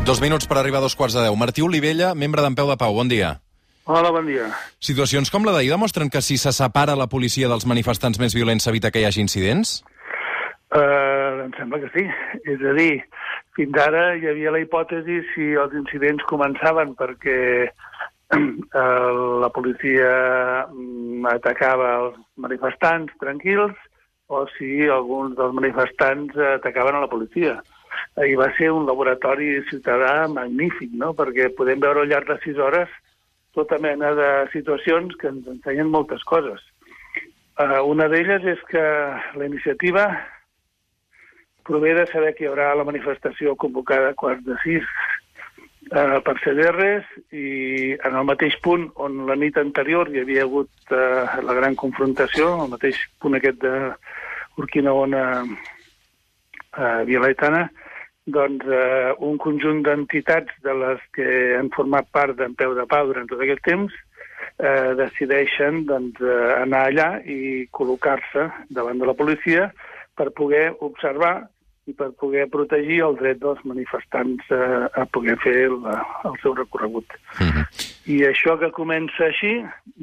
2 minuts per arribar a 2:15. Martí Olivella, membre d'En Peu de Pau, bon dia. Hola, bon dia. Situacions com la d'ahir demostren que si se separa la policia dels manifestants més violents s'evita que hi hagi incidents? Em sembla que sí. És a dir, fins ara hi havia la hipòtesi si els incidents començaven perquè la policia atacava els manifestants tranquils o si alguns dels manifestants atacaven a la policia. Ahir va ser un laboratori ciutadà magnífic, no? Perquè podem veure al llarg de 6 hores tota mena de situacions que ens ensenyen moltes coses. Una d'elles és que la iniciativa prové de saber que hi haurà la manifestació convocada a 5:15 per CDRs i en el mateix punt on la nit anterior hi havia hagut la gran confrontació, el mateix punt aquest d'Urquinaona Vilaetana, doncs un conjunt d'entitats de les que han format part d'En Peu de Pau durant tot aquest temps decideixen anar allà i col·locar-se davant de la policia per poder observar i per poder protegir el dret dels manifestants a poder fer el seu recorregut. I això que comença així,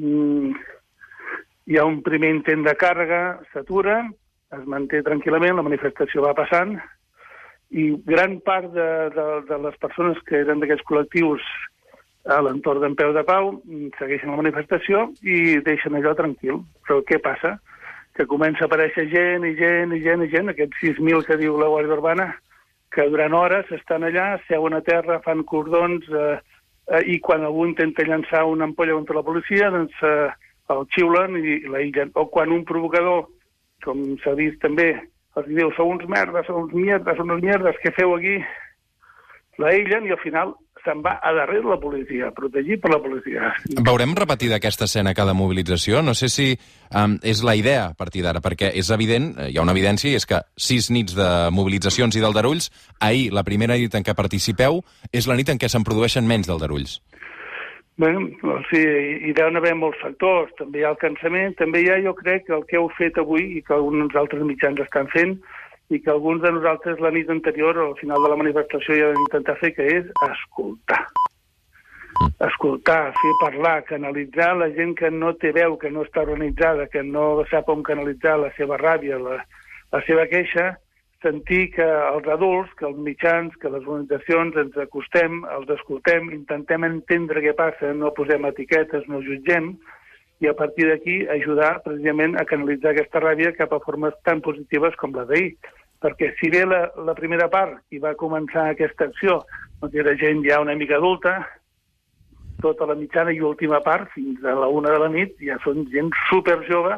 hi ha un primer intent de càrrega, s'atura, es manté tranquil·lament, la manifestació va passant, i gran part de les persones que eren d'aquests col·lectius a l'entorn d'En Peu de Pau segueixen la manifestació i deixen allò tranquil. Però què passa? Que comença a aparèixer gent, aquests 6.000 que diu la Guàrdia Urbana, que durant hores estan allà, seuen a terra, fan cordons, i quan algú intenta llançar una ampolla contra la policia, doncs el xiulen i l'aïllen. O quan un provocador, com s'ha vist també, els diu, sou uns merdes, sou uns mierdes, què feu aquí? L'aïllen i al final se'n va a darrere la policia, protegit per la policia. Veurem repetida aquesta escena a cada mobilització? No sé si és la idea a partir d'ara, perquè és evident, hi ha una evidència, i és que 6 nits de mobilitzacions i d'aldarulls, ahir, la primera nit en què participeu, és la nit en què se'n produeixen menys d'aldarulls. Bé, sí, hi deuen haver molts factors. També hi ha el cansament, també hi ha, jo crec, el que heu fet avui i que alguns altres mitjans estan fent i que alguns de nosaltres la nit anterior, al final de la manifestació, ja vam intentar fer, que és escoltar. Escoltar, fer parlar, canalitzar la gent que no té veu, que no està organitzada, que no sap on canalitzar la seva ràbia, la seva queixa, sentir que els adults, que els mitjans, que les organitzacions ens acostem, els escoltem, intentem entendre què passa, no posem etiquetes, no jutgem, i a partir d'aquí ajudar precisament a canalitzar aquesta ràbia cap a formes tan positives com la d'ahir. Perquè si bé la primera part i va començar aquesta acció, doncs era gent ja una mica adulta, tota la mitjana i última part, fins a la 1 de la nit, ja són gent superjove,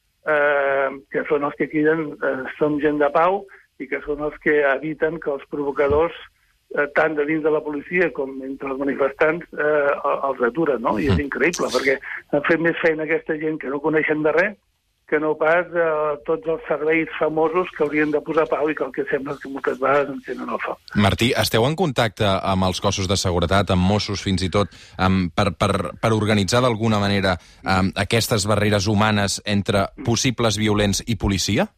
que són els que criden som gent de pau, i que són els que eviten que els provocadors, tant de dins de la policia com entre els manifestants, els aturen, no? I és increïble, perquè han fet més feina aquesta gent que no coneixen de res que no pas tots els serveis famosos que haurien de posar pau i que el que sembla que moltes vegades encenen el foc. Martí, esteu en contacte amb els cossos de seguretat, amb Mossos fins i tot, per organitzar d'alguna manera aquestes barreres humanes entre possibles violents i policia?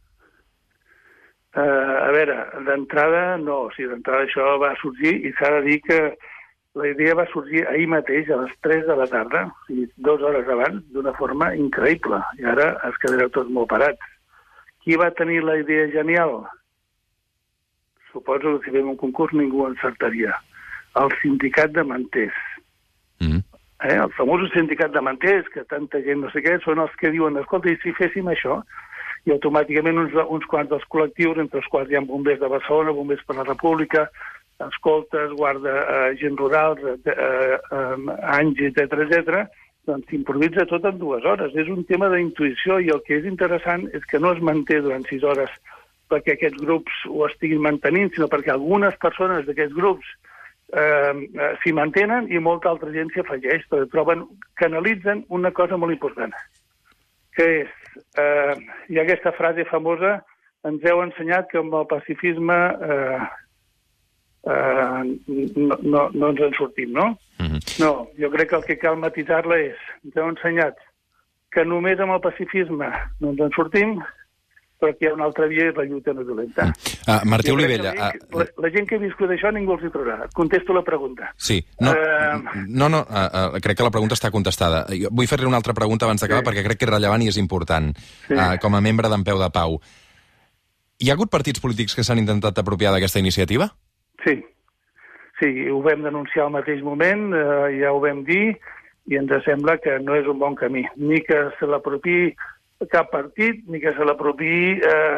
A veure, d'entrada no, o sigui, d'entrada això va sorgir i s'ha de dir que la idea va sorgir ahir mateix a les 3 de la tarda, o sigui, 2 hores abans, d'una forma increïble, i ara es quedareu tots molt parats. Qui va tenir la idea genial? Suposo que si fem un concurs ningú encertaria. El sindicat de manters. El famós sindicat de manters, que tanta gent no sé què, són els que diuen, escolta, i si féssim això? I automàticament uns quants dels col·lectius, entre els quals hi ha bombers de Barcelona, bombers per la República, escoltes, guarda, gent rural, anys, etc., doncs s'improvisa tot en 2 hores. És un tema d'intuïció i el que és interessant és que no es manté durant 6 hores perquè aquests grups ho estiguin mantenint, sinó perquè algunes persones d'aquests grups s'hi mantenen i molta altra gent s'hi afegeix, perquè canalitzen una cosa molt important, que és, hi ha aquesta frase famosa, ens heu ensenyat que amb el pacifisme no ens en sortim, no? No, jo crec que el que cal matisar-la és, ens heu ensenyat que només amb el pacifisme no ens en sortim però que hi ha una altra via, és la lluita no violenta. Martí Olivella... La gent que ha viscut això ningú els hi trobarà. Et contesto la pregunta. Sí. Crec que la pregunta està contestada. Vull fer-li una altra pregunta abans d'acabar, perquè crec que és rellevant i és important, com a membre d'En Peu de Pau. Hi ha hagut partits polítics que s'han intentat apropiar d'aquesta iniciativa? Sí, ho vam denunciar al mateix moment, ja ho vam dir, i ens sembla que no és un bon camí. Ni que se l'apropi cap partit, ni que se l'apropi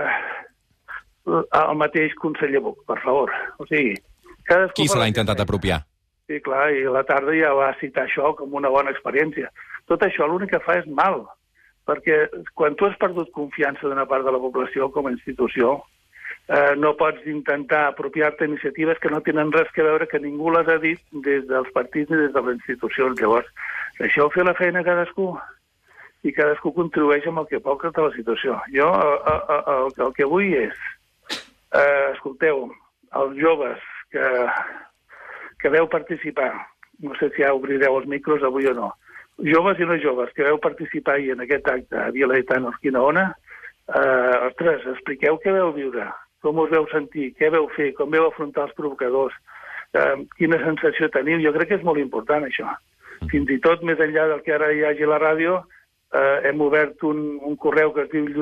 el mateix conseller Buch, per favor. O sigui, qui se l'ha intentat apropiar? Sí, clar, i a la tarda ja va citar això com una bona experiència. Tot això l'únic que fa és mal, perquè quan tu has perdut confiança d'una part de la població com a institució, no pots intentar apropiar-te iniciatives que no tenen res a veure, que ningú les ha dit des dels partits ni des de les institucions. Llavors, deixeu fer la feina a cadascú i cadascú contribueix amb el que pot de la situació. Jo el que vull és, escolteu, els joves que veu participar, no sé si ja obrireu els micros avui o no, joves i no joves que veu participar ahir en aquest acte a Via Laietana Urquinaona, ostres, expliqueu què veu viure, com us veu sentir, què veu fer, com veu afrontar els provocadors, quina sensació teniu. Jo crec que és molt important, això. Fins i tot, més enllà del que ara hi hagi a la ràdio, hem obert un correu que es diu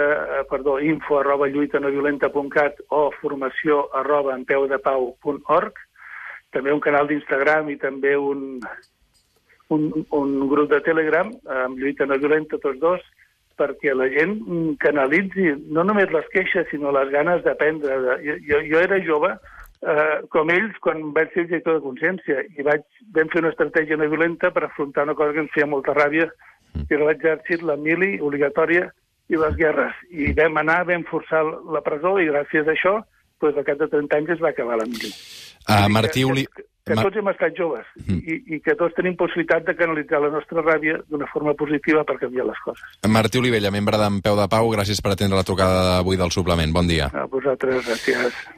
info@lluitanoviolenta.cat o formació@enpeudepau.org, també un canal d'Instagram i també un grup de Telegram amb Lluita No Violenta, tots dos, perquè la gent canalitzi no només les queixes, sinó les ganes d'aprendre. Jo era jove, com ells, quan vaig ser director de consciència, i vam fer una estratègia no violenta per afrontar una cosa que ens feia molta ràbia, que era l'exèrcit, la mili obligatòria i les guerres. I vam forçar la presó, i gràcies a això, al cap de 30 anys es va acabar la mili. Que tots hem estat joves i que tots tenim possibilitat de canalitzar la nostra ràbia d'una forma positiva per canviar les coses. Martí Olivella, membre d'En Peu de Pau, gràcies per atendre la trucada d'avui del suplement. Bon dia. A vosaltres, gràcies.